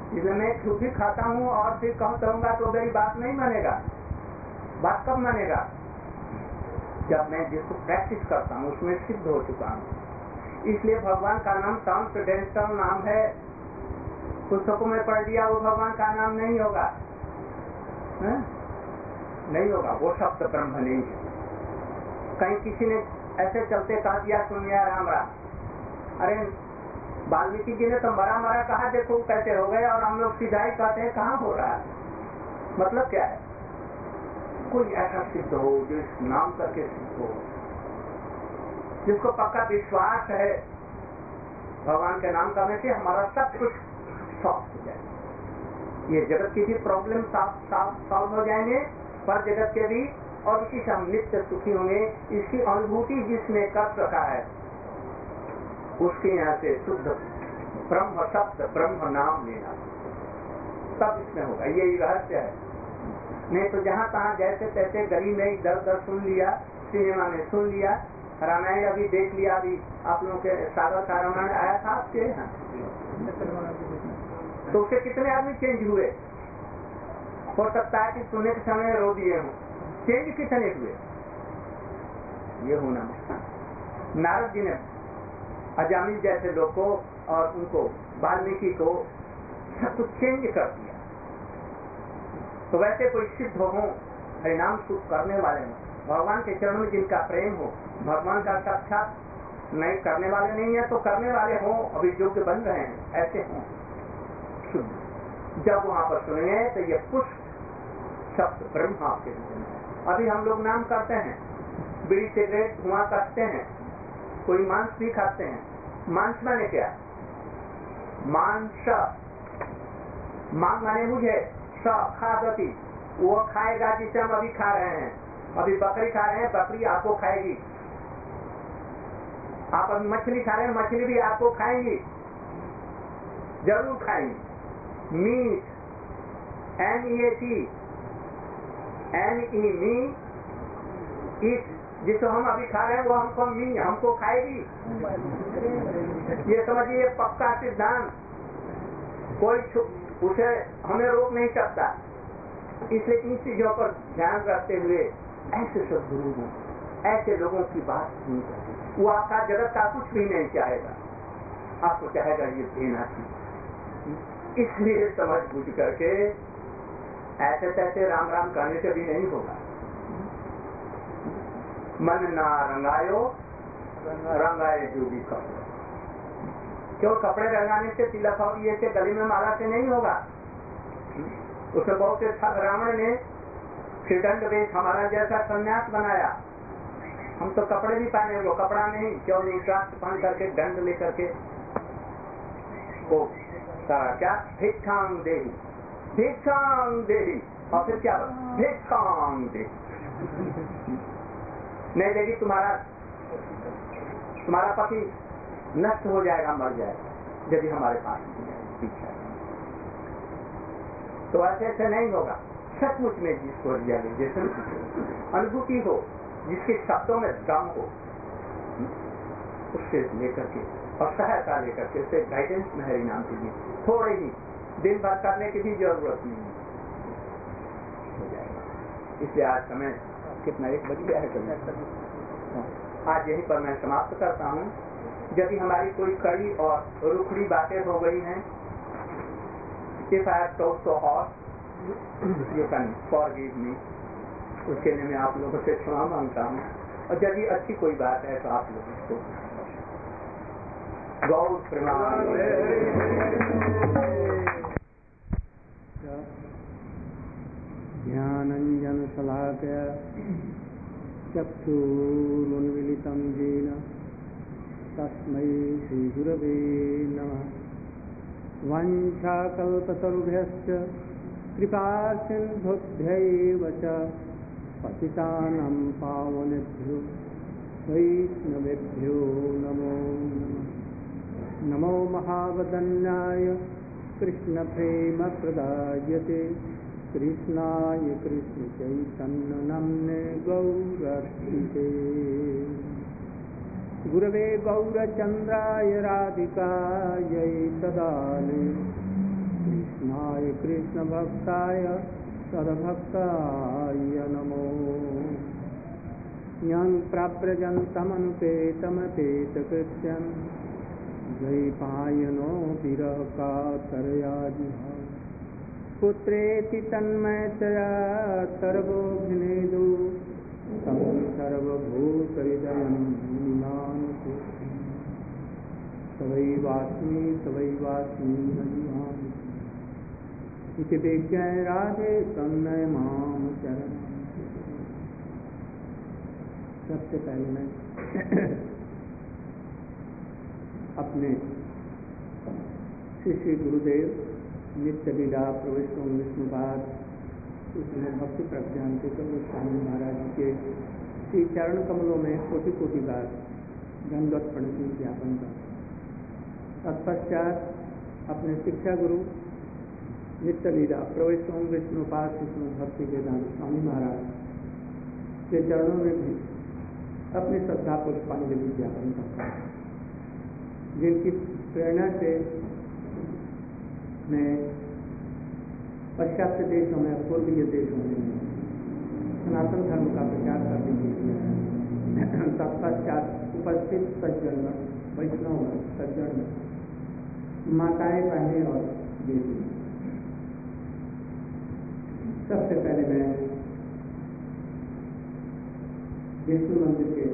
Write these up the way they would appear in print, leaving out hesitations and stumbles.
इसलिए मैं झूठी खाता हूँ और फिर कहूँगा तो मेरी बात नहीं मानेगा। बात कब मानेगा? जब मैं जिसको प्रैक्टिस करता हूँ उसमें सिद्ध हो चुका हूँ। इसलिए भगवान का नाम ट्रांसडेंटल नाम है। पुस्तकों में पढ़ दिया वो भगवान का नाम नहीं होगा, है? नहीं होगा, वो शब्द ब्रह्म नहीं है। कहीं किसी ने ऐसे चलते कह दिया सुन लिया राम राम, अरे वाल्मीकि जी ने तो मरा मरा कहा, देखो कैसे हो गए, और हम लोग सीधा ही कहते हैं कहाँ हो रहा है। मतलब क्या है? कोई ऐसा सिद्ध हो जो इस नाम करके सिद्ध हो, जिसको पक्का विश्वास है भगवान के नाम करने से हमारा सब कुछ सॉल्व हो जाए। ये जगत की भी प्रॉब्लम सॉल्व हो जाएंगे, पर जगत के भी, और इसी से हम नित्य सुखी होंगे। इसकी अनुभूति जिसने कर सका है उसके यहाँ से शुद्ध ब्रह्म शब्द ब्रह्म नाम लेना तब इसमें होगा। यही रहस्य है। नहीं तो जहाँ तहाँ जैसे तैसे गली में इधर उधर सुन लिया, सिनेमा में सुन लिया, रामायण अभी देख लिया। अभी आप लोगों के सागर का रामायण आया था आपके यहाँ, तो उससे कितने आदमी चेंज हुए? हो सकता है कि सुनने के समय रो दिए हों। चेंज कितने हुए? ये होना नारद जी ने अजामिल जैसे लोग को और उनको वाल्मीकि को सब कुछ चेंज कर दिया। तो वैसे कोई सिद्ध हो हरिनाम सुख करने वाले हो, भगवान के चरण में जिनका प्रेम हो, भगवान का साक्षात नहीं करने वाले नहीं है तो करने वाले हो, अभी योग्य बन रहे हैं, ऐसे हों शुद्ध। जब वहां पर सुनेंगे तो ये पुष्प शब्द ब्रह्म आपके जीवन में। अभी हम लोग नाम करते हैं, बीड़ी सिगरेट धुआं करते हैं, कोई मांस भी खाते हैं। मांस माने क्या? मांस मांग माने मुझे, खादती वो खाएगा जिसे हम अभी खा रहे हैं। अभी बकरी खा रहे हैं, बकरी आपको खाएगी। आप अभी मछली खा रहे हैं, मछली भी आपको खाएंगी, जरूर खाएंगी। मीट MEAT ईट जिसको हम अभी खा रहे हैं वो हमको खाएगी। ये समझिए पक्का सिद्धांत, कोई उसे हमें रोक नहीं सकता। इसलिए इन चीजों पर ध्यान रखते हुए ऐसे सद्गुरु हों, ऐसे लोगों की बात सुनी जाती। वो आपका जगत का कुछ भी नहीं चाहेगा, आपको चाहेगा ये देना चाहिए। इसलिए समझ बुझ करके ऐसे तैसे राम राम कहने से भी नहीं होगा। मन ना रंगायो रंगाए जोगी कपड़े। क्यों? कपड़े रंगाने से, तिलक और ये से, गले में माला से नहीं होगा। उसमें बहुत से रावण ने फिर दंड वेश हमारा जैसा संन्यास बनाया। हम तो कपड़े भी पहने, वो कपड़ा नहीं, क्यों नहीं, शास्त्र पहन करके दंड लेकर के वो सारा क्या भिक्षांग देही, भिक्षांग देही, और फिर क्या भिक्षांग देही। नहीं देगी तुम्हारा पति नष्ट हो जाएगा, मर जाएगा यदि हमारे पास पीछा। तो ऐसे नहीं होगा। सचमुच में जिसको रियलाइजेशन अनुभूति हो, जिसके शब्दों में दम हो, उससे लेकर के और सहायता लेकर के उससे गाइडेंस में हरि नाम के लिए थोड़े ही दिन भर करने की भी जरूरत नहीं हो जाएगा। इसलिए आज समय कितना 1 बज गया है। आज यहीं पर मैं समाप्त करता हूँ। यदि हमारी कोई कड़ी और रुखड़ी बातें हो गई हैं, if I have talked so hard, you can forgive me. उसके लिए मैं आप लोगों से क्षमा मांगता हूँ। और यदि अच्छी कोई बात है तो आप लोग इसको गौर प्रमाण ज्ञानंजन शलाकया चक्षुरुन्मीलितं येन तस्मै श्रीगुरवे नमः। वाञ्छाकल्पतरुभ्यश्च कृपासिन्धुभ्यैव च पतितानां पावनेभ्यो वैष्णवेभ्यो नमो नमः। नमो महावदन्याय कृष्णप्रेमप्रदायते कृष्णाय कृष्णचैतन्यनाम्ने गौरक्षिते गुरवे गौरचन्द्राय राधिकायै तदालये कृष्णाय कृष्णभक्ताय सद्भक्ताय नमो। यं प्रव्रजन्तमनुपेतमपेतकृत्यं द्वैपायनो विरहकातरया जिहाव। पुत्रेति तन्मयतया सर्वोऽभिनेदु तं सर्वभूतहृदयं मुनिमानतोऽस्मि। सवैवास्मि न जीवामि इति विज्ञाय राधे तन्मय मां चरण। सबसे पहले मैं अपने श्री गुरुदेव नित्य लीला प्रविष्णु विष्णुपाद उसमें भक्ति प्रज्ञान के स्वामी महाराज के श्री चरण कमलों में कोटि कोटि बार दंडवत प्रणति ज्ञापन कर तत्पश्चात अपने शिक्षा गुरु नित्य लीला प्रविष्णु विष्णुपाद विष्णु भक्ति वेदांत स्वामी महाराज के चरणों में भी अपनी श्रद्धा पुष्पांजलि ज्ञापन करता है, जिनकी प्रेरणा से मैं पश्चात्य देशों में पूर्वीय देशों में सनातन धर्म का प्रचार करने के लिए तत्पश्चात उपस्थित सज्जन वैष्णव सज्जन माताएं बहनें और बेटी, सबसे पहले मैं विष्णु मंदिर के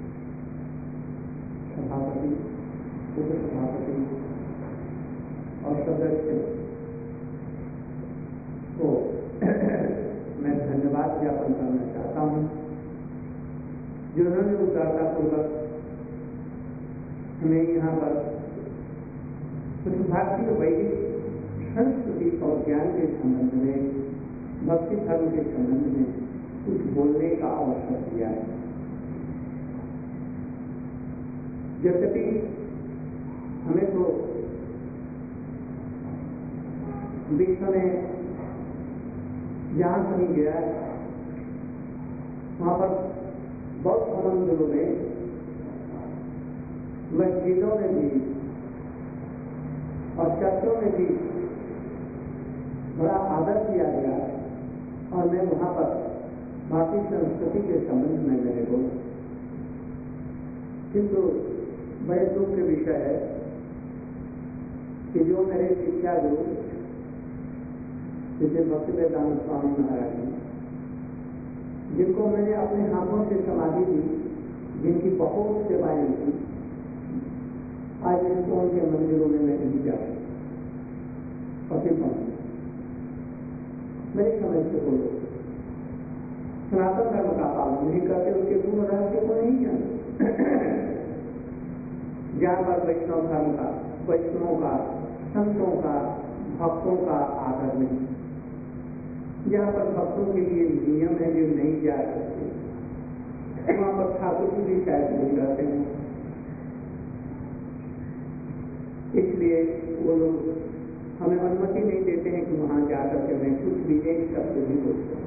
सभापति उप सभापति और सदस्य को मैं धन्यवाद ज्ञापन करना चाहता हूँ, जिन्होंने उदारतापूर्वक हमें यहाँ पर कुछ भारतीय वैदिक संस्कृति और ज्ञान के संबंध में भक्ति धर्म के संबंध में कुछ बोलने का अवसर दिया है। यद्यपि हमें तो विश्व में जहाँ कहीं गया वहाँ पर बौद्ध मंदिरों में मस्जिदों में भी और चर्चों में भी बड़ा आदर किया गया है, और मैं वहाँ पर भारतीय संस्कृति के संबंध में मेरे को किंतु बड़े दुख के विषय है कि जो मेरे शिक्षा गुरु जैसे भक्ति वेदांत स्वामी महाराज हैं, जिनको मैंने अपने हाथों से समाधि दी, जिनकी बहुत सेवाएं की, आज इनको उनके मंदिरों में मैं नहीं जा सकता। मेरी समझ से बोलो, सनातन धर्म का पालन नहीं करते, उसके पूर्ण रहस्य को नहीं जानते। जहाँ पर वैष्णव धर्म का, वैष्णवों का, संतों का, भक्तों का आदर नहीं, जहाँ पर भक्तों के लिए नियम है जो नहीं जा सकते, वहाँ पर ठाकुर जी भी शायद नहीं रहते हैं। इसलिए वो लोग हमें अनुमति नहीं देते हैं कि वहाँ जाकर के मैं कुछ भी एक शब्द भी बोल सकूं।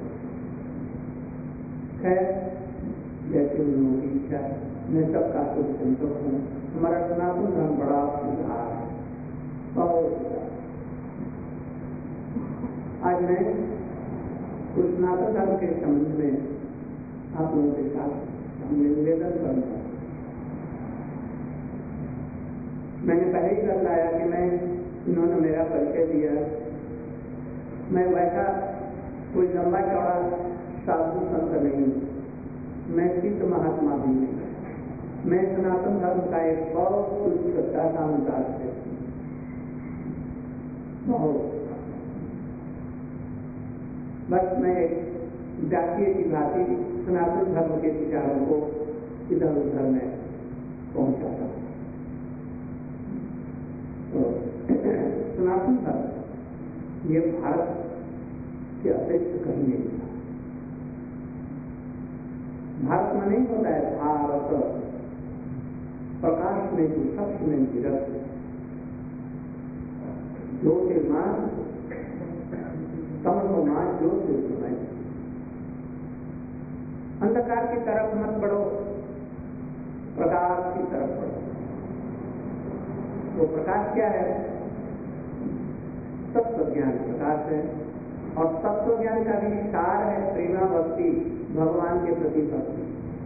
खैर, जैसे उन लोगों की इच्छा है, मैं सबका कुछ संतोष हूँ। हमारा सनातन धर्म बड़ा सुधार है, बहुत आज मैं उस सनातन धर्म के संबंध में आप लोगों के साथ निवेदन करूंगा। मैंने पहले ही बताया कि मैं इन्होंने मेरा परिचय दिया, मैं वैसा कोई लंबा चौड़ा साधु संत नहीं हूँ, मैं सिद्ध महात्मा भी नहीं, मैं सनातन धर्म का एक बहुत कुछ श्रद्धा का अनुसार है, बहुत बस मैं जातीय की भांति सनातन धर्म के विचारों को इधर उधर में पहुंचाता हूँ। तो सनातन धर्म ये भारत के अपेक्ष कहीं नहीं था। भारत में नहीं होता है भारत, प्रकाश में जो शब्द में विरक्त ज्योतिर्मान तमसोमान ज्योतिर्मय। अंधकार की तरफ मत बढ़ो, प्रकाश की तरफ बढ़ो। वो प्रकाश क्या है? तत्व ज्ञान प्रकाश है, और तत्व ज्ञान का भी सार है प्रेमा भक्ति, भगवान के प्रति भक्ति।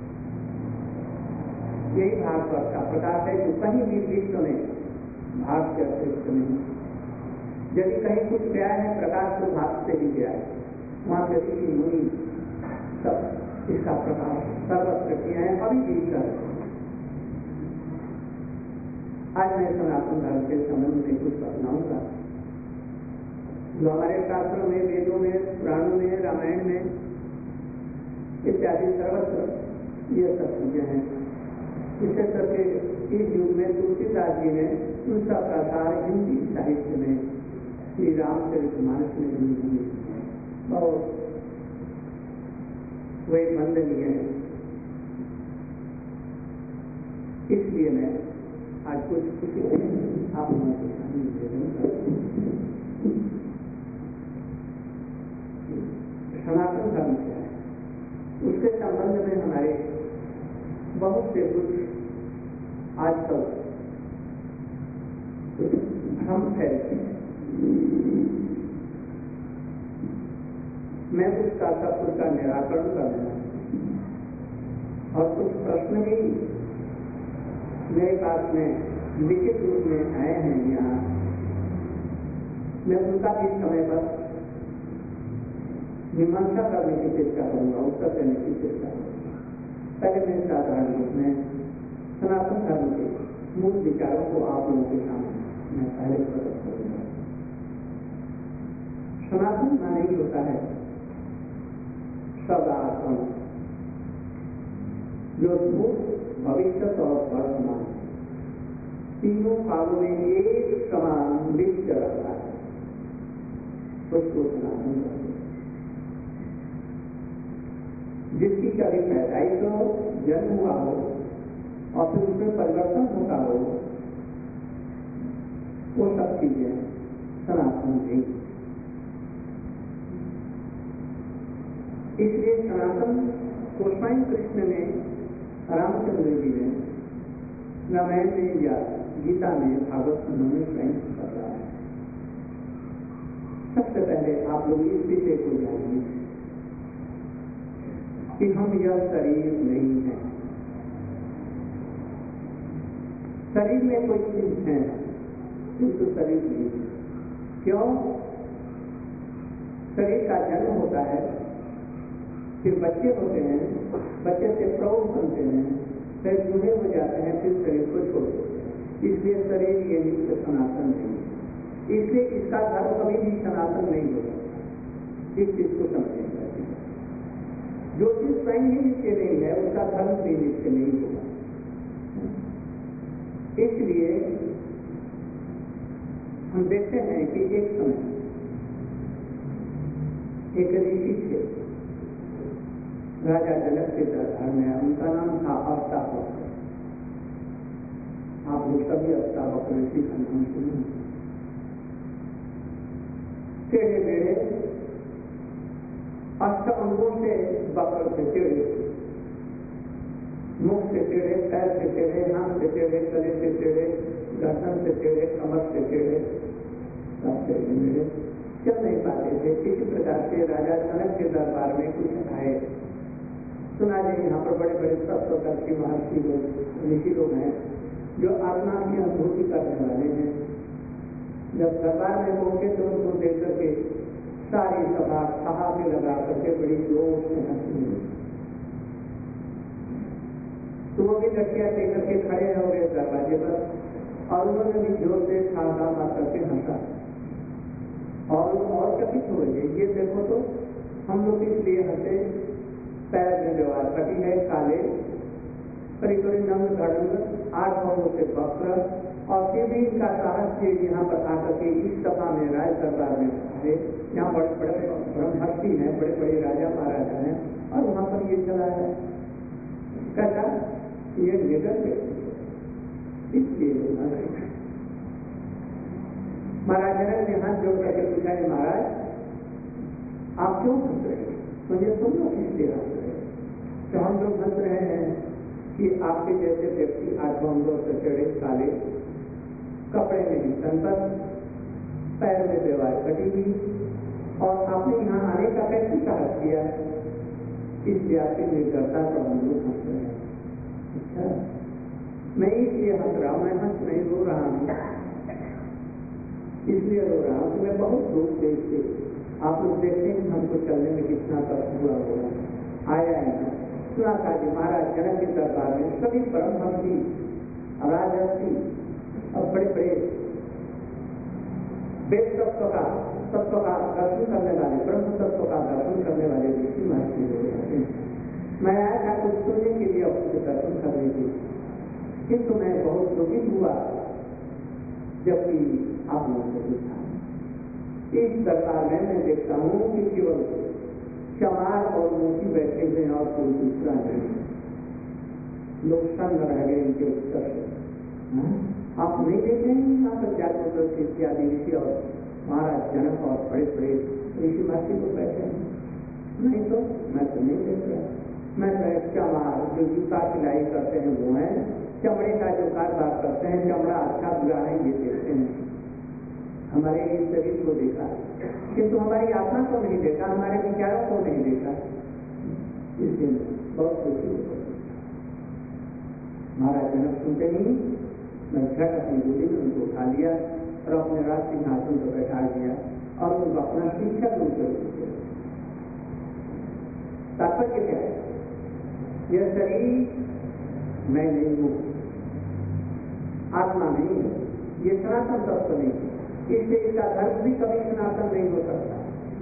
यही भागवत का प्रकाश है जो कहीं भी विश्व में भाग से अतिरिक्त नहीं। यदि कहीं कुछ गया है प्रकाश तो भाग से ही गया है, वहां से ऋषि मुनि सब इसका प्रकाश सर्वत्र किया है, अभी भी कर। आज मैं सनातन धर्म के संबंध में कुछ बताऊंगा जो हमारे शास्त्रों में, वेदों में, पुराणों में, रामायण में इत्यादि सर्वत्र ये सब चीजें हैं। विशेष करके इस युग में तुलसीदास जी ने उनका प्रसार हिंदी साहित्य में श्री रामचरितमानस में भी बहुत वे वंदनीय है। इसलिए मैं आज कुछ किसी आप लोगों के सामने निवेदन करता हूं। सनातन धर्म क्या है, उसके संबंध में हमारे बहुत से कुछ आजकल भ्रम फैलते हैं। मैं उसका सब कुछ का निराकरण करना और कुछ प्रश्न भी मेरे पास में लिखित रूप में आए हैं यहाँ, मैं उनका भी समय पर मीमांसा करने की चेष्टा करूंगा, उत्तर देने की चेष्टा करूंगा। पहले मैं साधारण रूप में सनातन धर्म के मूल विचारों को आप लोगों के सामने मैं पहले प्रकट करूंगा। सनातन माने ही होता है सदातन, जो भूत भविष्य और वर्तमान तीनों कालों में एक समान नित्य रहता है, उसको सनातन कहते हैं। जिसकी कभी पैदाइश हो, जन्म हुआ हो और फिर उसमें परिवर्तन होता हो, वो सब चीजें सनातन नहीं। इसलिए सनातन को स्वयं कृष्ण ने, रामचंद्र जी ने रामायण में या गीता में, भागवत में स्वयं बताया है। सबसे पहले आप लोग इस विषय को जानिए कि हम यह शरीर नहीं है। शरीर में कोई चीज है किंतु शरीर नहीं है। क्यों? शरीर का जन्म होता है, फिर बच्चे होते हैं, बच्चे से प्रौढ़ बनते हैं, फिर बूढ़े हो जाते हैं, फिर शरीर को छोड़ देते हैं। इसलिए शरीर ये नित्य सनातन नहीं है। इसलिए इसका धर्म कभी भी सनातन नहीं हो सकता। इस चीज को समझना चाहिए। जो चीज स्वयं ही नित्य नहीं है उसका धर्म भी नित्य नहीं होगा। इसलिए हम देखते हैं कि एक समय एक ऋषि थे, राजा जनक के दरबार में, उनका नाम था अस्तावक। आप लोग सभी अस्तावक ऋषि का नाम सुने। टेढ़े मेढ़े अष्ट अंगों से बकर से टेढ़े, मुख से टेढ़े, पैर से टेढ़े, हाथ से टेढ़े, गले से टेढ़े, गर्दन से टेढ़े, कमर से टेढ़े, सब टेढ़े मेढ़े, चल नहीं पाते थे। इसी प्रकार से राजा जनक के दरबार में कुछ आए। सुना जाए यहाँ पर बड़े बड़े तत्वदर्शी महर्षि लोग, ऋषि लोग हैं जो आत्मा की अनुभूति करने वाले हैं। जब दरबार में पहुंचे तो उनको देख करके सारी सभा ठहाके लगा करके बड़ी जोर से हंसी। तो वो भी लड़कियां देख करके खड़े हो गए दरवाजे पर और उन्होंने भी जोर से ठहाका मार करके हंसा और चकित हो गए। ये देखो तो हम लोग इसलिए हंसे, पैर में व्यवहार कटी है, काले करीब करीब नंग धड़ंग, 8 भावों से वक्र, और फिर भी इनका साहस से यहाँ पर आकर के इस सभा में राज दरबार में आए। यहाँ बड़े बड़े ब्रह्मर्षि हैं, बड़े बड़े राजा महाराजा हैं, और वहां पर ये चला है कैसा ये निगल गए। इसलिए महाराज जनक ने हाथ जोड़ करके पूछा, महाराज आप क्यों हंस रहे हैं? तो ये तुम लोग इसलिए हंस रहे हैं। तो हम लोग हंस रहे हैं कि आपके जैसे व्यक्ति 8 अंगों से चढ़े, काले कपड़े में ही तन पर, पैर में दीवार कटी हुई और आपने यहाँ आने का कैसे साहस किया? इसलिए आपकी निर्भरता को हम लोग हंस रहे हैं। अच्छा, मैं इसलिए हंस रहा हूँ, मैं हंस नहीं रो रहा हूँ, इसलिए रो रहा हूँ कि मैं बहुत दुख देख के आप लोग देखते हैं कि हमको चलने में कितना कष्ट हुआ होगा। आया है सुना था कि महाराज जनक के दरबार में सभी परमहंसी, राजर्षि और बड़े बड़े वेद तत्व का दर्शन करने वाले, ब्रह्म तत्व का दर्शन करने वाले ऋषि महर्षि हो जाते हैं। मैं आया था कुछ सुनने के लिए, उसके दर्शन करने के लिए, किंतु मैं बहुत दुखित हुआ जबकि आप लोगों को देखा। इस दरबार में मैं देखता हूँ कि केवल चमार और मोती बैठे हुए और कोई दूसरा नहीं। लोग संग रह गए इनके उत्तर से। आप नहीं देख रहे हैं यहाँ पर जागरूक इत्यादि ऋषि और महाराज जनक और बड़े बड़े ऋषि महर्षि को बैठे हैं? नहीं तो मैं तो नहीं देख रहा। मैं तो चमार जो जूता सिलाई करते हैं वो है, चमड़े का जो कारोबार करते हैं, चमड़ा अच्छा बुरा है ये देखते हैं। हमारे इस शरीर को देखा किंतु हमारी आत्मा को नहीं देखा, हमारे विचारों को नहीं देखा। इसलिए बहुत खुशी हो। महाराज जनक सुनते ही मैं झट अपनी गोदी में उनको उठा लिया और अपने राज सिंहासन पर बैठा दिया और उनको अपना शिक्षा दूर कर दिया। तात्पर्य क्या है? यह शरीर मैं नहीं हूँ, आत्मा नहीं है, ये सनातन तत्व नहीं है, इसलिए इसका धर्म भी कभी सनातन नहीं हो सकता।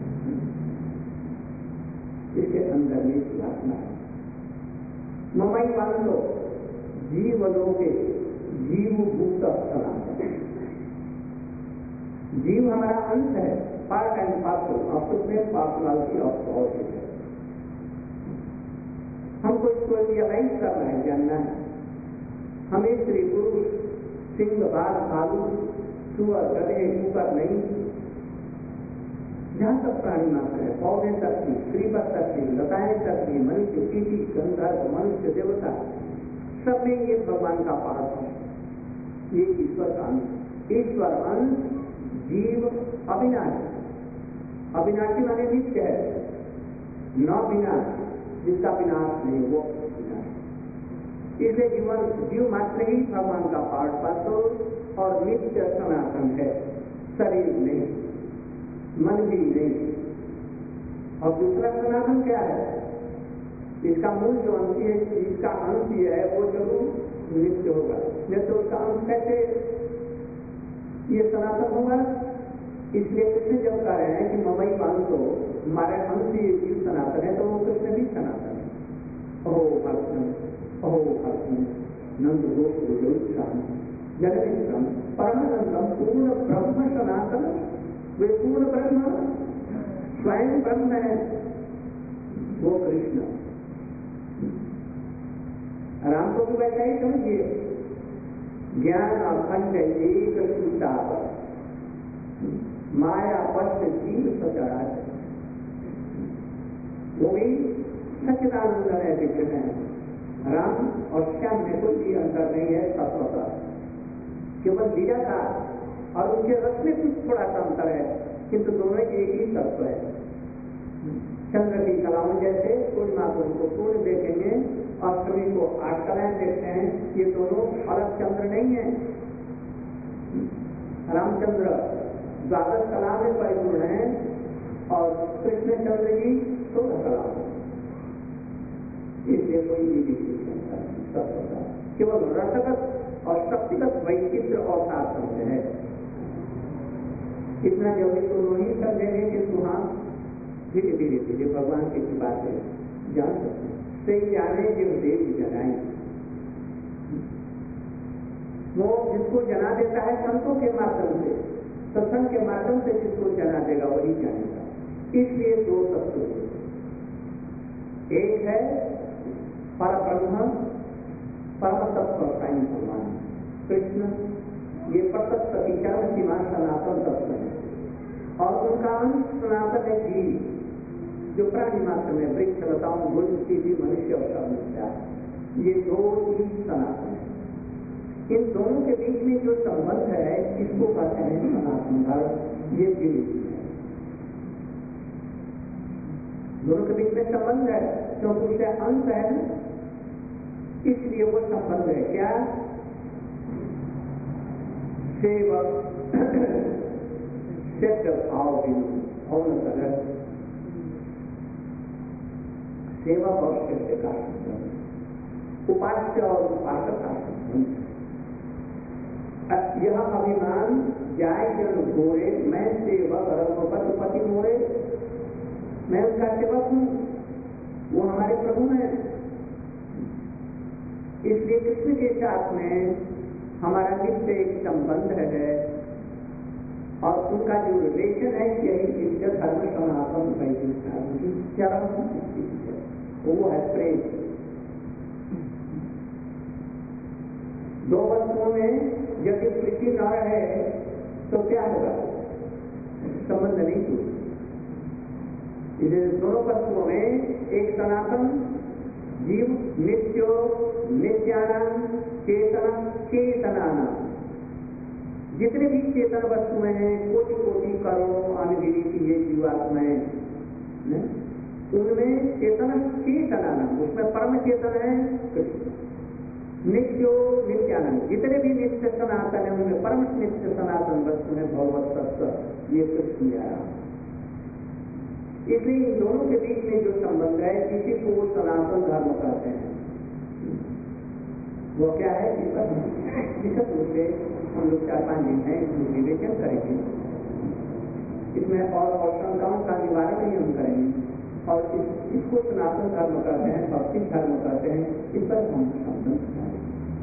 इसके अंदर में इसकी आत्मा है। ममई वालो जीवलोके जीव भूत सनातन। जीव हमारा अंश है, पार्ट एंड पार्सल ऑफ में पार्सनालिटी ऑफ गॉड है। हमको इसको रियलाइज करना है, जानना है। हमें स्त्री पुरुष, सिंह, बाघ, भालू, सुअर, गधे, कुकर नहीं, जहां तक प्राणी मात्र है, पौधे तक की, स्त्रीपद तक की, लताएं तक की, मनुष्य, कीटी, गंधर्व, मनुष्य, देवता, सब में ये भगवान का पार्ट है। ये ईश्वर का अंश। ईश्वर अंश जीव अविनाशी, अविनाशी माने नित्य है, न विनाश, जिसका विनाश नहीं वो विनाश। इसलिए जीव मात्र ही भगवान का पार्ट पात्र और नित्य सनातन है। शरीर नहीं, मन भी नहीं। और दूसरा सनातन क्या है? इसका मूल जो अंश है, इसका अंश ये है, वो जरूर नित्य होगा। नहीं तो उसका अंश कैसे ये सनातन होगा? इसलिए कृष्ण जब कह रहे हैं कि ममई वांसो, हमारे अंश ये जीव सनातन है, तो वो कृष्ण भी सनातन है। ओहो हर्षण नंद गोप जगदीशम परमानंदम पूर्ण ब्रह्म सनातन। वे पूर्ण ब्रह्म स्वयं ब्रह्म है, वो कृष्ण। राम को भी वैसा ही समझिए। ज्ञान अखंड एक सूता माया पश्च जीव सचरा, वो भी सच्चिदानंद है, विग्रह है। राम और श्याम में कोई भी अंतर नहीं है, तत्वता केवल लीला का और उनके रस में कुछ थोड़ा सा अंतर है, किंतु दोनों एक ही तत्व है। चंद्र की कलाओं जैसे पूर्णिमा को उनको पूर्ण देखेंगे और अष्टमी को 8 कलाएं देखते हैं, ये दोनों अलग चंद्र नहीं है। रामचंद्र द्वादश कला में परिपूर्ण है और कृष्ण चंद्र जी 16 कला में। इसलिए कोई भी तत्वता केवल रसगत और शक्तिगत वैचित्र और तारतम्य है। इतना जल्दी तो नहीं समझेंगे कि हाँ धीरे धीरे धीरे भगवान की बातें जान सकते हैं। सही जाने जो देव जनाए, वो जिसको जना देता है संतों के माध्यम से, सत्संग के माध्यम से जिसको जना देगा वही जानेगा। इसलिए 2 तत्व, एक है परब्रह्म, परम तत्व स्वयं भगवान कृष्ण, ये प्रत्यक्ष प्रतिचरण सीमा सनातन तत्व है और उनका अंश सनातन है जीव, जो प्राणी मात्र में वृक्ष, लताओं, गुण, सीधी, मनुष्य और सब मिलता है। ये 2 चीज सनातन है। इन दोनों के बीच में जो संबंध है इसको कहते हैं सनातन धर्म। ये फीलिंग है। दोनों के बीच में संबंध है, क्योंकि उससे अंत है ना, इसलिए वो संबंध है। क्या? सेवक सेव्य भाव और सेवक और सेव्य का संबंध, उपास्य और उपासक का संबंध। यह अभिमान जाय जन घोरे, मैं सेवक रघुपति मोरे, मैं उनका सेवक हूं, वो हमारे प्रभु हैं। इसलिए कृष्ण के साथ में हमारा नित्य एक संबंध है और उनका जो रिलेशन है यही नित्य धर्म सनातन वैदिक धर्म की चरम स्थिति है, वो है प्रेम। दो वस्तुओं में यदि प्रीति न रहे तो क्या होगा? संबंध नहीं टूटेगा। दोनों वस्तुओं में एक सनातन जीव, नित्यो नित्यानंद चेतन चेतनानंद, जितने भी चेतन वस्तुएं हैं, कोटि कोटि करोड़ों अनगिनत ये जीवात्माएं, उनमें चेतन चेतनानंद, उसमें परम चेतन है कृष्ण। नित्यो नित्यानंद, जितने भी नित्य सनातन है उनमें परम नित्य सनातन वस्तु है भगवत तत्व, ये कृष्ण है। इसलिए इन दोनों के बीच में जो संबंध है, इसी को वो सनातन धर्म कहते हैं। वो क्या है? विशद रूप से हम लोग 4-5 दिन है इसमें विवेचन करेंगे, इसमें और शंकाओं का निवारण ही हम करेंगे, और इसको सनातन धर्म कहते हैं, भक्ति धर्म कहते हैं। इस पर हम संबंध करेंगे।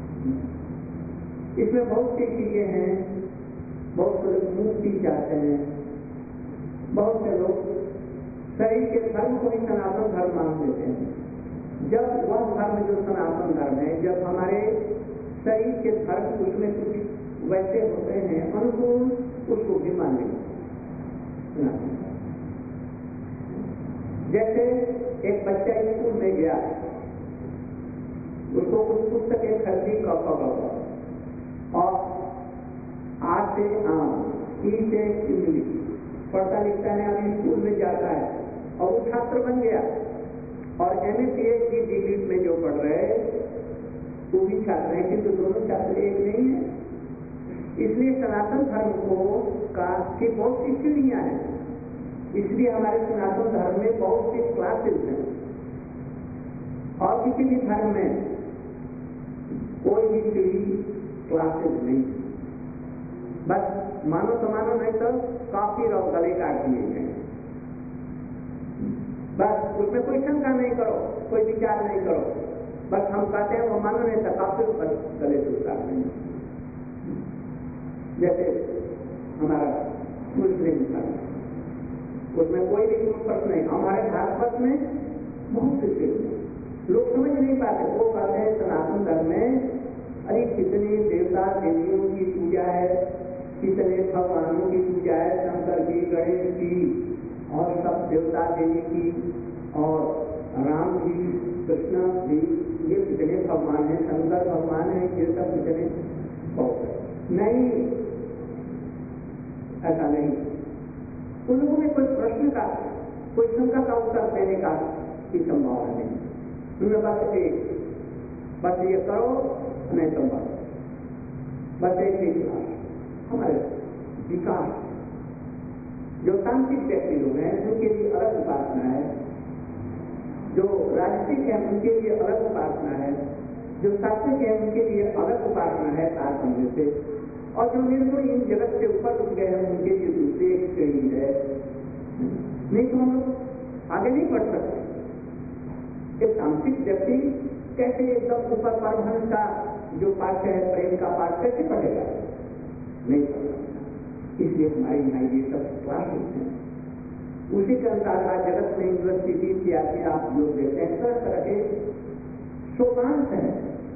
इसमें बहुत सी चीजें हैं, बहुत से लोग मुक्ति चाहते हैं, बहुत से लोग शरीर के धर्म को भी सनातन धर्म मान लेते हैं। जब वह धर्म जो सनातन धर्म है, जब हमारे शरीर के धर्म उसमें कुछ वैसे होते हैं अनुकूल, उसको भी मानेंगे। जैसे एक बच्चा स्कूल में गया, उसको कुछ पुस्तकें खरीदी और आ से आम, ई से इंग्लिश पढ़ता लिखता है, अभी स्कूल में जाता है और वो छात्र बन गया। और MA PhD डिग्री में जो पढ़ रहे वो भी छात्र हैं, किंतु दोनों छात्र एक नहीं है। इसलिए सनातन धर्म की बहुत सी सीढ़ियां हैं। इसलिए हमारे सनातन धर्म में बहुत सी क्लासेस हैं, और किसी भी धर्म में कोई भी सीढ़ी क्लासेस नहीं। बस मानो तो मानो, नहीं तो काफी और गले काट दिए गए। बस उसमें कोई शंका नहीं करो, कोई विचार नहीं करो, बस हम कहते हैं वो मानो, नहीं तो काफी गले से उतार देंगे। जैसे हमारा मुस्लिम धर्म, उसमें कोई भी प्रश्न नहीं। हमारे भारत में बहुत से लोग समझ नहीं पाते, वो कहते हैं सनातन धर्म में अरे कितने देवता देवियों की पूजा है, कितने भगवानों की पूजा है, शंकर की, गणेश की, और सब देवता देवी की, और राम जी, कृष्ण जी, ये कितने भगवान हैं, शंकर भगवान है, ये सब कितने बहुत नहीं। ऐसा नहीं। उन लोगों में कोई प्रश्न का, कोई शंका का उत्तर देने का की संभावना नहीं। उनमें बस ये करो, नहीं तो बस एक ही हमारे विकास। जो तांत्रिक व्यक्ति लोग हैं उनके लिए अलग उपासना है, जो राजनीतिक है उनके लिए अलग उपासना है, जो सात्विक है उनके लिए अलग उपासना है तारतम्य से, और जो निर्गुण इन जगत से ऊपर उठ गए हैं उनके लिए दूसरी एक श्रेणी है। नहीं तो हम लोग आगे नहीं बढ़ सकते। एक तांत्रिक व्यक्ति कैसे एकदम ऊपर परमहंस का जो पाठ्य है, प्रेम का पाठ कैसे पढ़ेगा? नहीं पढ़ सकता। इसलिए हमारे यहाँ ये सब क्लासेस हैं। उसी के अनुसार आज जगत में यूनिवर्सिटी इत्यादि आप लोग देते हैं, तरह तरह के सोपान हैं।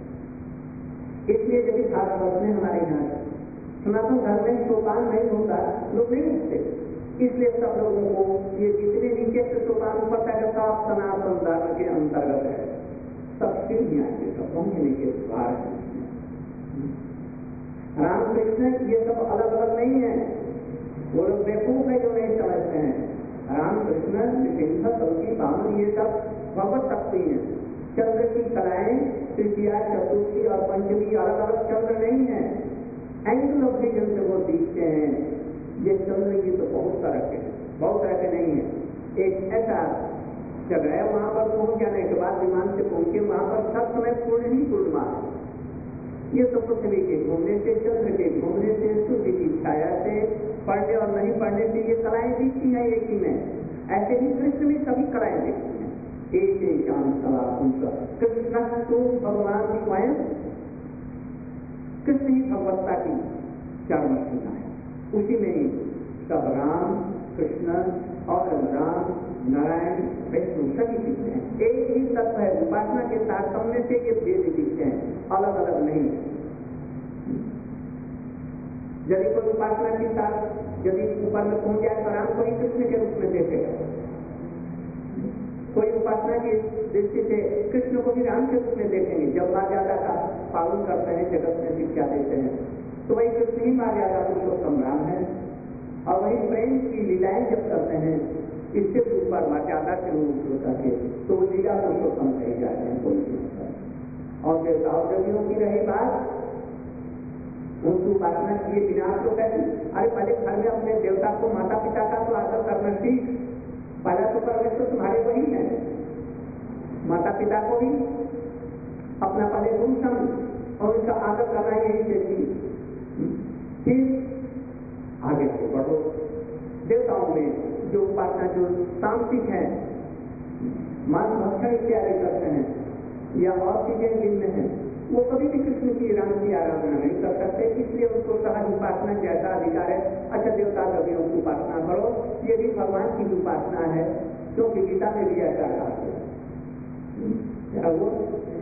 इसलिए यदि भारतवर्ष में हमारे यहाँ सनातन धर्म में सोपान नहीं होता, लोग नहीं उठते। इसलिए सब लोगों को ये जितने नीचे से सोपान ऊपर तक सब सनातन धर्म के अंतर्गत है, सब सीढ़ियां ये सब पहुंचने के द्वार है। रामकृष्ण ये सब अलग अलग नहीं है, वो लोग बेवकूफ है जो नहीं समझते हैं राम कृष्ण सिंह कल्कि बामन ये सब भगवत शक्ति है। चंद्र की कलाएं तृतीया चतुर्थी और पंचमी अलग अलग चंद्र नहीं है, एंगल ऑफ विजन से वो दिखते हैं। ये चंद्र की तो बहुत तरह के बहुत तरह के नहीं है। एक ऐसा जगह है वहां पर पहुंच जाने के बाद विमान से पहुंचे वहां पर सब समय पूर्ण ही पूर्णिमा है। ये तो पृथ्वी के घूमने से चंद्र के घूमने से सूर्य की छाया से पढ़ने और नहीं पढ़ने से ये कलाएं दिखती हैं एक ही में। ऐसे ही कृष्ण में सभी कलाएं दिखती हैं। एक एक जान कला कृष्ण तो भगवान की स्वयं कृष्ण ही भगवत्ता की चरम सीमा है। उसी में ही सब राम कृष्ण और राम नारायण विष्णु सभी दिखते हैं। एक ही तत्व है। उपासना के तारतम्य से ये भेद दिखते हैं, अलग अलग नहीं। यदि कोई उपासना के साथ यदि ऊपर में पहुंच जाए तो राम को ही कृष्ण के रूप में देखेगा। कोई उपासना की दृष्टि से कृष्ण को भी राम के रूप में देखेंगे। जब मर्यादा का पालन करते हैं, जगत में शिक्षा देते हैं, तो वही कृष्ण ही मर्यादा पुरुषोत्तम राम है। और वही प्रेम की लीलाएं जब करते हैं इससे ऊपर मर्यादा के रूप करके तो लीला पुरुषोत्तम कही जाते हैं कोई। और देवताओं देवियों की रही बात, उनकी उपासना किए बिना आप लोग कहते अरे पहले घर में अपने देवता को माता पिता का तो आदर करना सीख। पहला तो परमेश्वर तुम्हारे वही है, माता पिता को भी अपना पहले गुरु समझ और उनका आदर करना यही चाहिए। फिर आगे से बढ़ो। देवताओं में जो उपासना जो तांत्रिक है, मांस भक्षण इत्यादि करते हैं या और चीजें जिनमें है, वो कभी भी कृष्ण की राम की आराधना नहीं कर सकते। इसलिए उनको सहज उपासना जैसा अधिकार है। अच्छा देवता देवियों की उपासना करो, ये भी भगवान की उपासना है, क्योंकि गीता में भी ऐसा कहा है। वो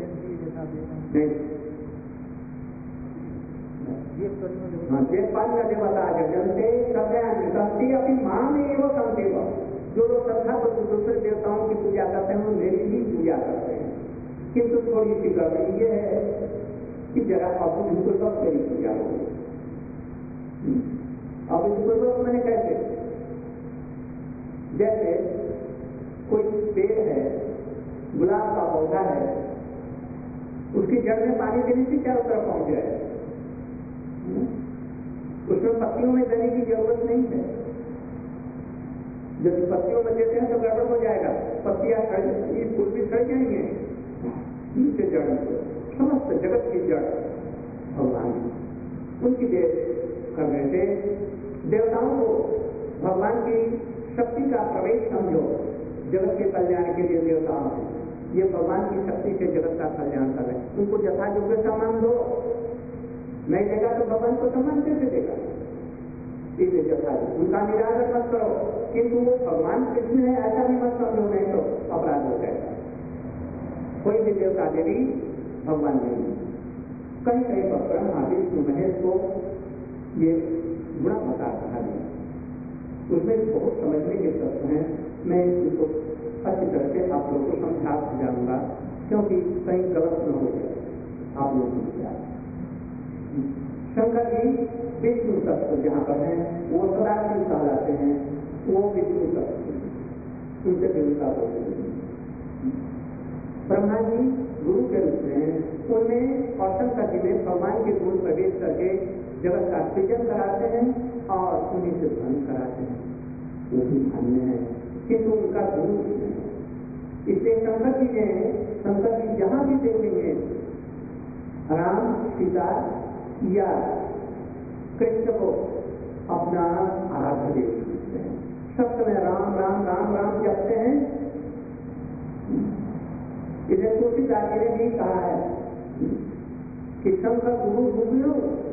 देवपाल देवता जगन्ते सत्यान्ति अपनी मां में एवं संदेव। जो लोग श्रद्धा दूसरे देवताओं की पूजा करते हैं वो मेरी भी पूजा करते हैं, किंतु थोड़ी सी गड़बड़ी ये है कि जरा अबुद्धपूर्वक मेरी पूजा हो। अबुद्धपूर्वक मैंने कैसे, जैसे कोई पेड़ है, गुलाब का पौधा है, उसकी जड़ में पानी देने से चारों तरफ पहुंच जाए, उसमें पत्तियों में देने की जरूरत नहीं है। यदि पत्तियों में देते हैं तो गड़बड़ हो जाएगा, पत्तियां फूल भी सड़ जाएंगे। नीचे जड़ समस्त जगत की जड़ भगवान, उनकी देख करने से देवताओं को भगवान की शक्ति का प्रवेश समझो। जगत के कल्याण के लिए देवता हैं, ये भगवान की शक्ति से जगत का कल्याण कर रहे हैं। उनको यथा योग्य सम्मान दो, नहीं देगा तो भगवान को सम्मान कैसे देगा। इसलिए यथा उनका निरादर मत करो, किंतु वो भगवान कृष्ण है ऐसा भी मत समझो, नहीं तो अपराध हो जाएगा। कोई भी देवता देवी भगवान नहीं। कहीं कहीं पर ब्रह्मा विष्णु महेश को ये गुणा बता कहा गया, उसमें बहुत समझने के तत्व हैं। मैं इसको अच्छी तरह से आप लोगों को समझा जाऊंगा, क्योंकि कहीं गलत न हो जाए आप लोगों को। क्या शंकर जी विष्णु तत्व जहाँ पर है वो सदाशिव कहलाते हैं, वो विष्णु तत्व उनसे देवता होते हैं। ब्रह्मा जी गुरु के रूप में उनमें और शंकर जी में भगवान के गुण प्रवेश करके जगत का सृजन कराते हैं और उन्हीं से ध्वनि कराते हैं। वो भी मान्य है, किंतु उनका गुरु नहीं। इसलिए शंकर जी जहां भी देखेंगे राम सीता या कृष्ण को अपना आराध्य देव समझते हैं। सब समय राम राम राम राम जपते हैं। इसे तुलसीदास जी ने भी कहा है कि शंकर गुरु गुरु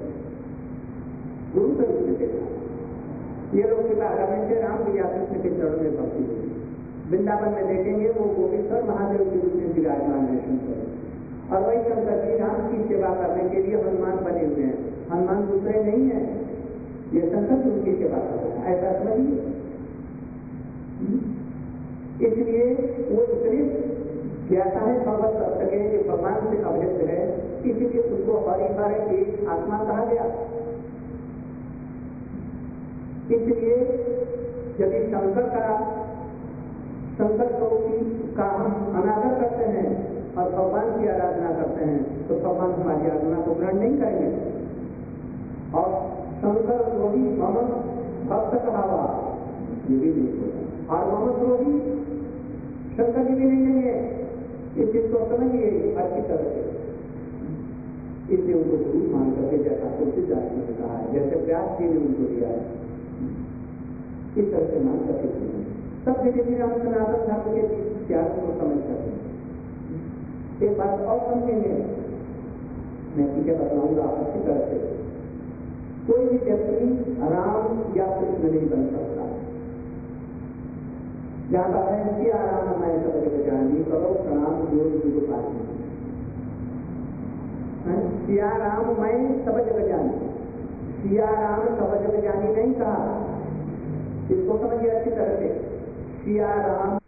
गुरु के रूप में देखा। ये लोग कृपा करने से राम या कृष्ण के चरण में भक्ति हुई। वृंदावन में देखेंगे वो गोपेश्वर महादेव के रूप में विराजमान है शंकर, और वही शंकर जी राम की सेवा करने के लिए हनुमान बने हुए हैं। हनुमान दूसरे नहीं है, ये शंकर उनकी सेवा कर रहा है, ऐसा समझिए। इसलिए वो इतने ज्ञाता है भगवत तत्व के, ये भगवान से अभिन्न है, इसलिए उनको हरि हर एक आत्मा कहा गया। इसलिए यदि शंकर का हम अनादर करते हैं और भगवान की आराधना करते हैं तो भगवान हमारी आराधना को ग्रहण नहीं करेंगे। और शंकर द्रोही मम भक्त कहावा, ये भी नहीं होगा। और मम द्रोही शंकर जी भी नहीं है, इस चीज को समझिए अच्छी तरह से। इसलिए उनको झूठ मान करके जैसा तुलसीदास ने कहा है, जैसे व्यास जी ने उनको दिया है, इस तरह से मान करके तब धीरे धीरे हम सनातन धर्म के त्याग को समझ सकते हैं। एक बात और समझेंगे, मैं पीछे बताऊंगा अच्छी तरह से। कोई भी व्यक्ति राम या कृष्ण नहीं बन सकता। जहां पर है सिया राम मैं सब जगह जानी करो प्रणाम जो गुरु पानी। सिया राम मैं सब जगह जानी, सिया राम सब जगह जानी नहीं कहा। इसको समझिए अच्छी तरह से। सिया राम